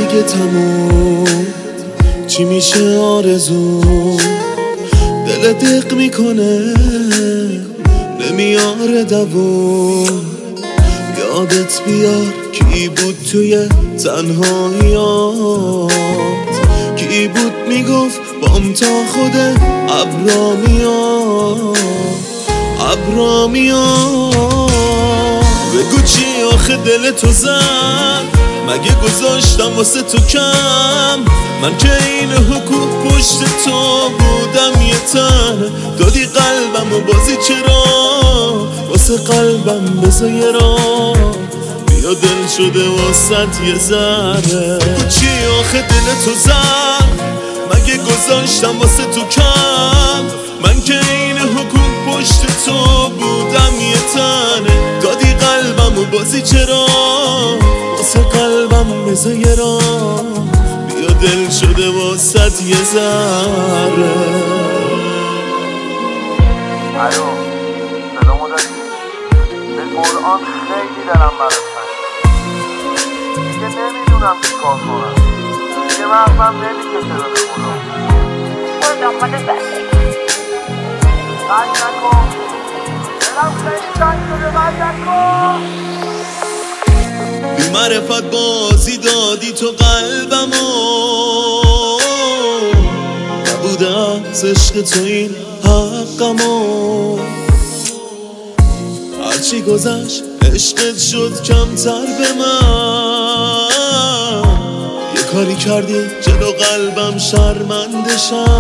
اگه تموم چی میشه آرزو؟ دل دق میکنه نمیاره دووم. یادت بیار کی بود توی تنهاییات، کی بود میگفت بام تا خود ابرا میاد. بگو چی آخه دل تو زد؟ مگه گذاشتم واسه تو کم؟ من که این حقوق پشت تو بودم یه تن، دادی قلبم و بازی چرا واسه قلبم بذار یه راه، بیا دل شده واسط یه ذره. بگو چی آخه دل تو زد؟ مگه گذاشتم واسه تو کم؟ من که این حقوق پشت تو بودم یه تنه، دادی قلبم و بازی چرا واسه قلبم بذار یه راه، بیا دل شده واسط یه ذره. الو سلامو داری؟ به قرآن خیلی دارم برات دیگه نمیدونم چی کار کنم، دیگه مغزم نمیکشه به خدا. برو دنبال زندگی قنگ نکن، دلم خیلی تنگ شده، قنگ نکن. بی معرفت بازی دادی تو قلبمو، نبوده از عشق تو این حقمو. هرچی گذشت عشقت شد کمتر به من، یه کاری کردی جلو قلبم شرمنده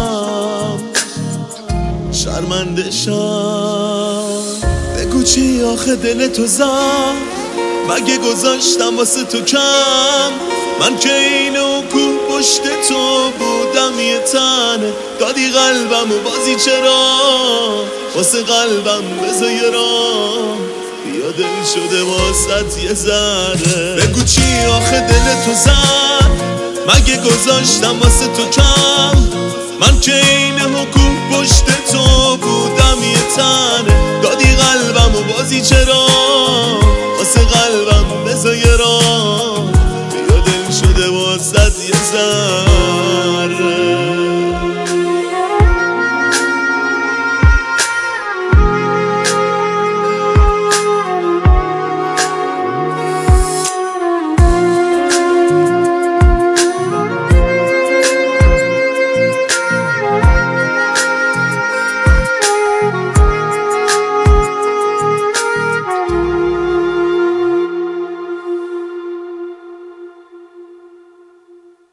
شم. بگو چی آخه دل تو زد؟ مگه گذاشتم واسه تو کم؟ من که این حقوق پشت تو بودم یه تنه، دادی قلبم و بازی چرا واسه قلبم بذار یه راه، بیا دل شده واسط یه ذره. بگو چی آخه دل تو زد؟ مگه گذاشتم واسه تو کم؟ من که این حقوق پشت تو بودم یه تنه، دادی قلبم و بازی چرا